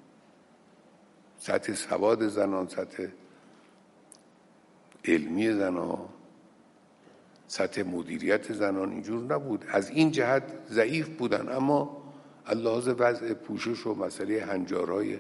سطح سواد زنان، سطح علمی زنان، سطح مدیریت زنان اینجور نبود. از این جهت ضعیف بودن، اما لحاظ وضع پوشش و مسئله هنجارهای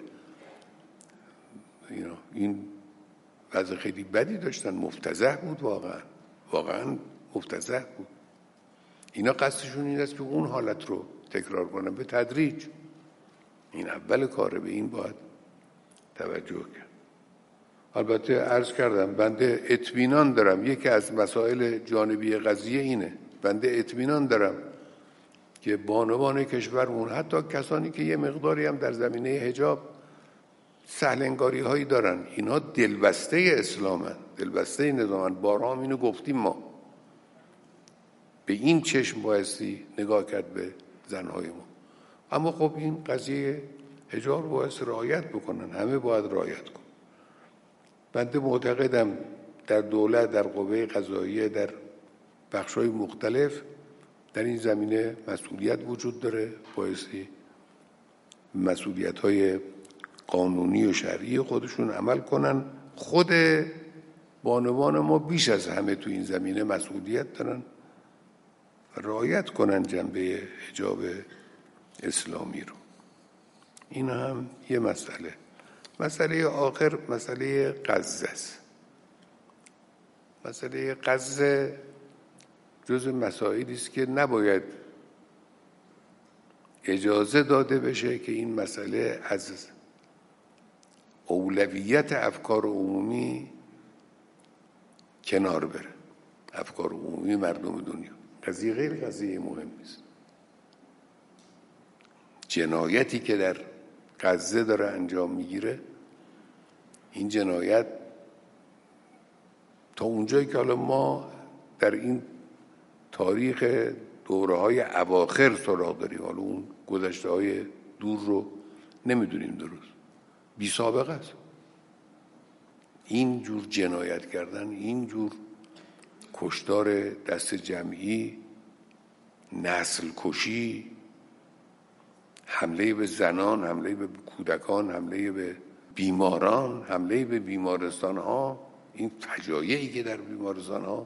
این وضع خیلی بدی داشتن. مفتضح بود، واقعا مفتضح بود. اینا قصدشون این است که اون حالت رو تکرار کنن به تدریج. این اول کاره، به این باید توجه کرد. البته عرض کردم بنده اطمینان دارم، یکی از مسائل جانبی قضیه اینه، بنده اطمینان دارم که بانوان کشورمون، حتی کسانی که یه مقداری هم در زمینه حجاب سهلنگاری هایی دارن، اینا دلبسته اسلامن، دلبسته نظامن. بارها اینو گفتیم، ما به این چشم بایستی نگاه کرد به زنهای ما. اما خب این قضیه حجاب باید رعایت بکنن، همه باید رعایت کنن. بنده معتقدم در دولت، در قوه قضاییه، در بخش‌های مختلف در این زمینه مسئولیت وجود داره، بایستی مسئولیت‌های قانونی و شرعی خودشون عمل کنن. خود بانوان ما بیش از همه تو این زمینه مسئولیت دارن، رعایت کنن جنبه حجاب اسلامی رو. این هم یه مسئله. مسئله آخر مسئله غزه است. مسئله غزه جزء مسائلی است که نباید اجازه داده بشه که این مسئله از اولویت افکار عمومی کنار بره. افکار عمومی مردم دنیا، قضیه غیر قضیه مهم نیست. جنایتی که در غزه داره انجام میگیره، این جنایت تا اونجایی که حالا ما در این تاریخ دوره‌های اواخر سراغ داریم، حالا اون گذشته‌های دور رو نمیدونیم درست، بی سابقه است. این جور جنایت کردن، این جور کشتار دست جمعی، نسل کشی، حمله به زنان، حمله به کودکان، حمله به بیماران، حمله به بیمارستان ها، این فجایعی که در بیمارستان ها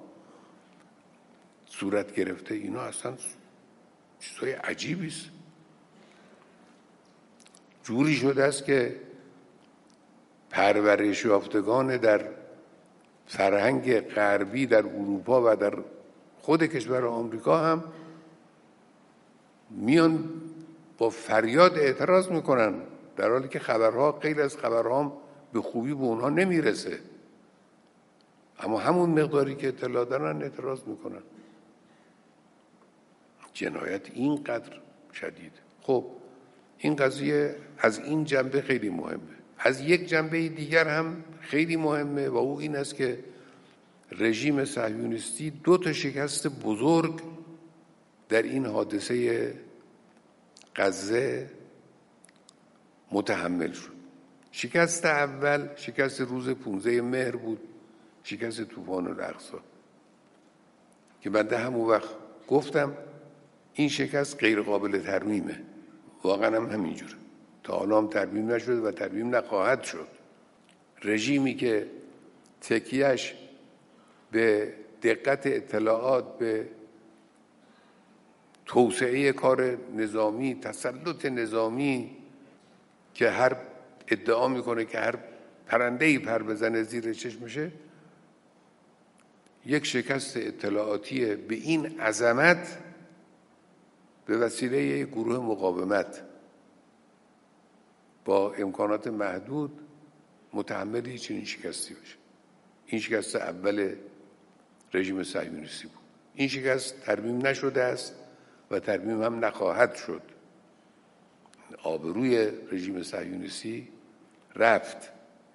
صورت گرفته، اینا اصلا چیزای عجیبی است. جوری شده است که پرورش یافتگان در فرهنگ غربی در اروپا و در خود کشور آمریکا هم میان با فریاد اعتراض میکنن، در حالی که خبرها، غیر از خبرها به خوبی به اونها نمیرسه، اما همون مقداری که اطلاع دارن اعتراض میکنن. جنایت اینقدر شدید. خب این قضیه از این جنبه خیلی مهمه. از یک جنبه دیگر هم خیلی مهمه و او این است که رژیم صهیونیستی 2 شکست بزرگ در این حادثه غزه متحمل شد. شکست اول شکست روز 15 مهر بود، شکست طوفان الاقصی، که بنده همون وقت گفتم این شکست غیر قابل ترمیمه. واقعا هم همینجوره، تا حالا هم ترمیم نشده و ترمیم نخواهد شد. رژیمی که تکیهش به دقت اطلاعات، به توسعه کار نظامی، تسلط نظامی، که هر ادعا میکنه که هر پرنده‌ای پر بزنه زیر چشمشه، یک شکست اطلاعاتی به این عظمت به وسیله گروه مقاومت با امکانات محدود متحمل چنین شکستی بشه. این شکست اول رژیم صهیونیستی بود. این شکست ترمیم نشده است و ترمیم هم نخواهد شد. آبروی رژیم صهیونیستی رفت.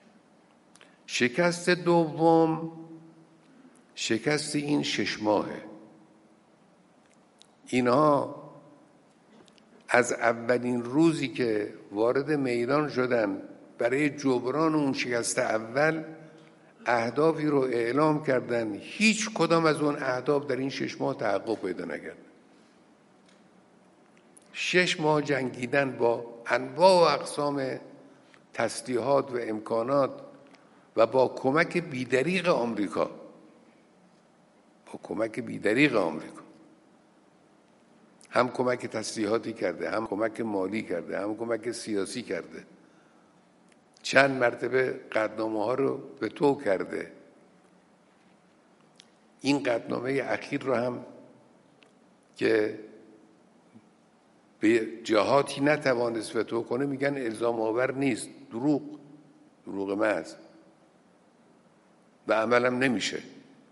شکست دوم شکست این 6 ماهه. اینها از اولین روزی که وارد میدان شدن برای جبران اون شکست اول اهدافی رو اعلام کردن، هیچ کدام از اون اهداف در این 6 ماه تحقق پیدا نکرد. 6 ماه جنگیدن با انواع و اقسام تسلیحات و امکانات و با کمک بیدریغ آمریکا، هم کمک تسلیحاتی کرده، هم کمک مالی کرده، هم کمک سیاسی کرده، چند مرتبه قطعنامه ها رو به تو کرده. این قطعنامه اخیر رو هم که به جهاتی نتوانست فتو کنه میگن الزام آور نیست، دروغ محض و عملم نمیشه.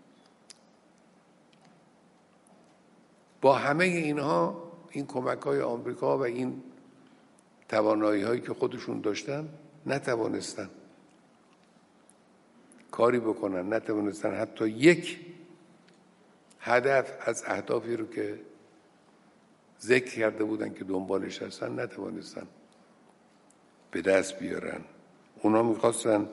با همه اینها، این کمک های آمریکا و این توانایی هایی که خودشون داشتن، نتوانستن کاری بکنن، نتوانستن حتی یک هدف از اهدافی رو که ذکر کرده بودن که دنبالش هستن نتوانستن به دست بیارن. اونا میخواستن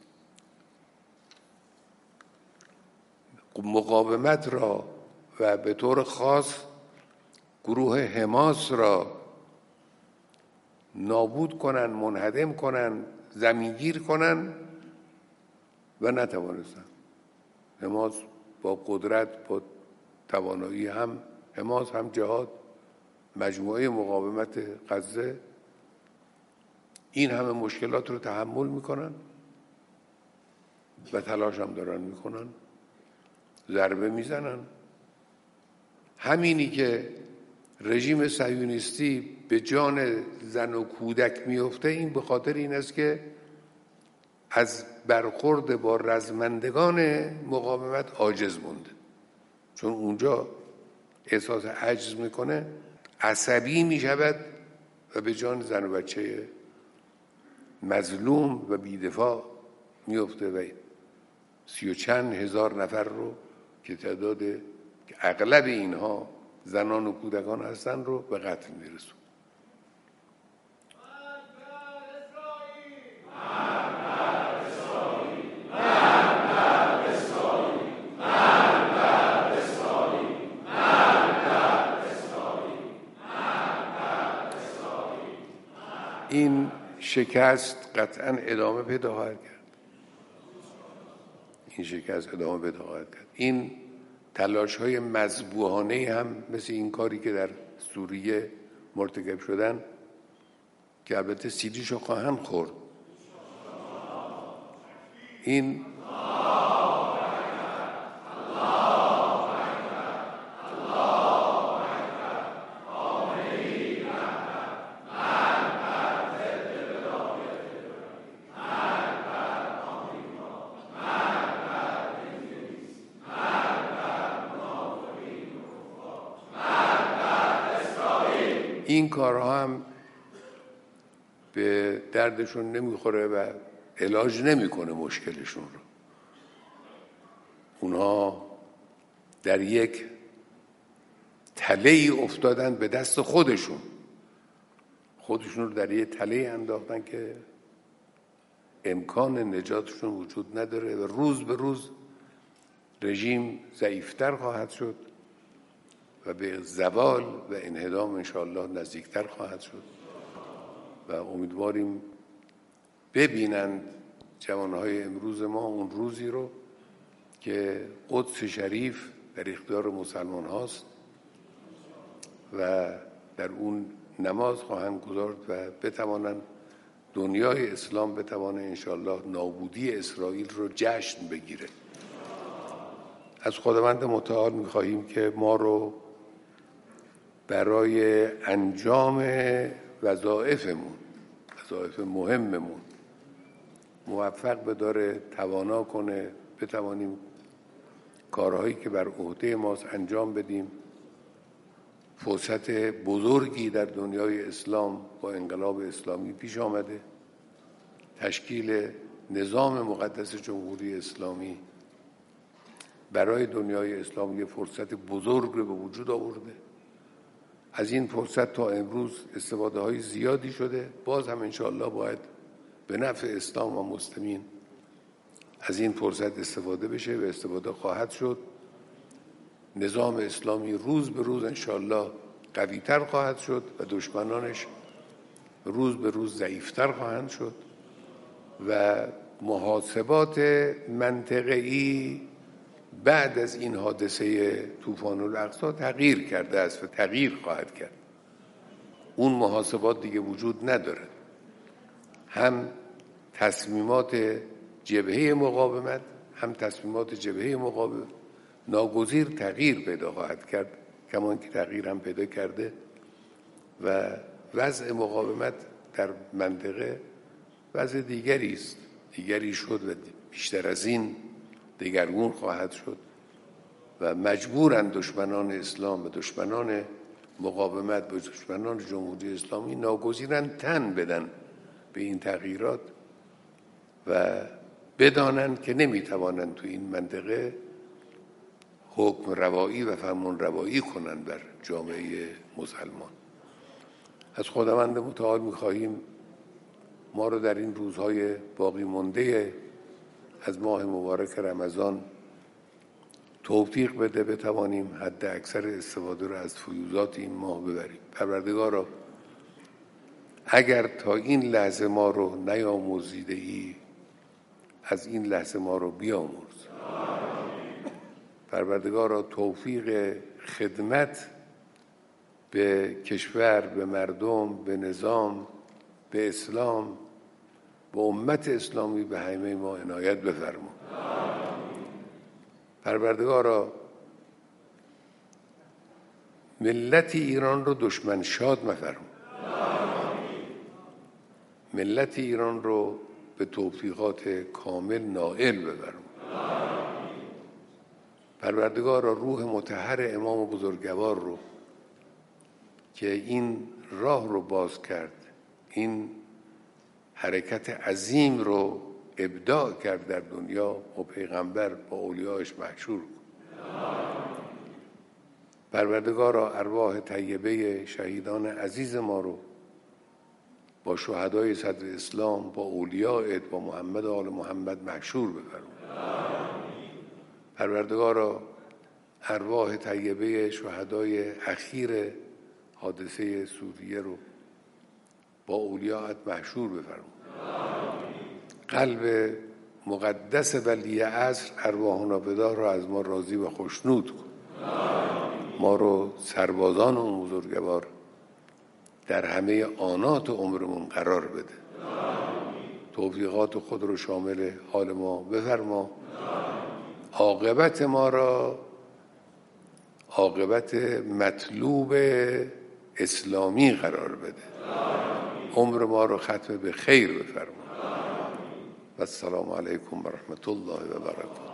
مقاومت را و به طور خاص گروه حماس را نابود کنن، منهدم کنن، زمینگیر کنن و نتوانستن. حماس با قدرت، با توانایی، هم حماس هم جهاد، مجموعه مقاومت غزه، این همه مشکلات رو تحمل میکنن و تلاش هم دارن میکنن، ضربه میزنن. همینی که رژیم صهیونیستی به جان زن و کودک میفته، این به خاطر این است که از برخورد با رزمندگان مقاومت عاجز مونده، چون اونجا احساس عجز میکنه، عصبی میشود و به جان زن و بچه مظلوم و بیدفاع میفته و 30 و چند هزار نفر رو که تعداد که اغلب اینها زنان و کودکان هستن رو به قتل میرسون. این شکست قطعا ادامه پیدا خواهد کرد. این تلاش‌های مذبوحانه هم مثل این کاری که در سوریه مرتکب شدن که البته سیدیشو خواهند خورد. این این کارها هم به دردشون نمیخوره و علاج نمیکنه مشکلشون رو. اونها در یک تله افتادن به دست خودشون رو در یک تله انداختن که امکان نجاتشون وجود نداره و روز به روز رژیم ضعیفتر خواهد شد و به زوال و انهدام انشاءالله نزدیکتر خواهد شد و امیدواریم ببینند جوانهای امروز ما اون روزی رو که قدس شریف در اختیار مسلمان هاست و در اون نماز خواهند گذارد و بتوانند دنیای اسلام بتوانه انشاءالله نابودی اسرائیل رو جشن بگیره. از خداوند متعال می‌خواهیم که ما رو برای انجام وظایف مهممون موفق بداره، توانا کنه، بتوانیم کارهایی که بر عهده ماست انجام بدیم. فرصت بزرگی در دنیای اسلام با انقلاب اسلامی پیش آمده. تشکیل نظام مقدس جمهوری اسلامی برای دنیای اسلامی فرصت بزرگ رو به وجود آورده. از این فرصت تا امروز استفاده های زیادی شده. باز هم انشاءالله باید به نفع اسلام و مسلمین از این فرصت استفاده بشه و استفاده خواهد شد. نظام اسلامی روز به روز انشاءالله قوی‌تر خواهد شد و دشمنانش روز به روز ضعیف‌تر خواهند شد و محاسبات منطقه‌ای بعد از این حادثه طوفان الاقصی تغییر کرده است و تغییر خواهد کرد. اون محاسبات دیگه وجود نداره. هم تصمیمات جبهه مقاومت هم تصمیمات جبهه مقابل ناگزیر تغییر پیدا خواهد کرد، کمان که تغییر هم پیدا کرده و وضع مقاومت در منطقه وضع دیگری شد و بیشتر از این دگرگون خواهد شد و مجبورند دشمنان اسلام و دشمنان مقاومت و دشمنان جمهوری اسلامی ناگزیرند تن بدن به این تغییرات و بدانند که نمیتوانند تو این منطقه حکم روایی و فرمان روایی کنند بر جامعه مسلمان. از خداوند متعال می‌خواهیم ما رو در این روزهای باقی مانده از ماه مبارک رمضان توفیق بده بتوانیم حد اکثر استفاده رو از فیوضات این ماه ببریم. پروردگارا اگر تا این لحظه ما رو نیاموزیده ای از این لحظه ما رو بیاموز. پروردگارا توفیق خدمت به کشور، به مردم، به نظام، به اسلام، به امت اسلامی به همه ما عنایت بفرما. پروردگارا ملت ایران رو دشمن شاد مفرما. ملت ایران رو به توفیقات کامل نائل بفرما. پروردگارا روح مطهر امام بزرگوار رو که این راه رو باز کرد، این حرکت عظیم رو ابداع کرد در دنیا و پیغمبر با اولیاش محشور کن. پروردگارا ارواح طیبه شهیدان عزیز ما رو با شهدای صدر اسلام، با اولیایت، با محمد و آل محمد محشور بفرما. پروردگارا ارواح طیبه شهدای اخیر حادثه سوریه رو با اولیایت محشور بفرما. قلب مقدس ولی عصر ارواح نابدار را از ما راضی و خوشنود کن. ما رو سربازان اون بزرگوار در همه آنات عمرمون قرار بده. توفیقات خود رو شامل حال ما بفرما. عاقبت ما را عاقبت مطلوب اسلامی قرار بده. عمر ما رو ختم به خیر بفرما. و السلام علیکم و رحمت الله و برکاته.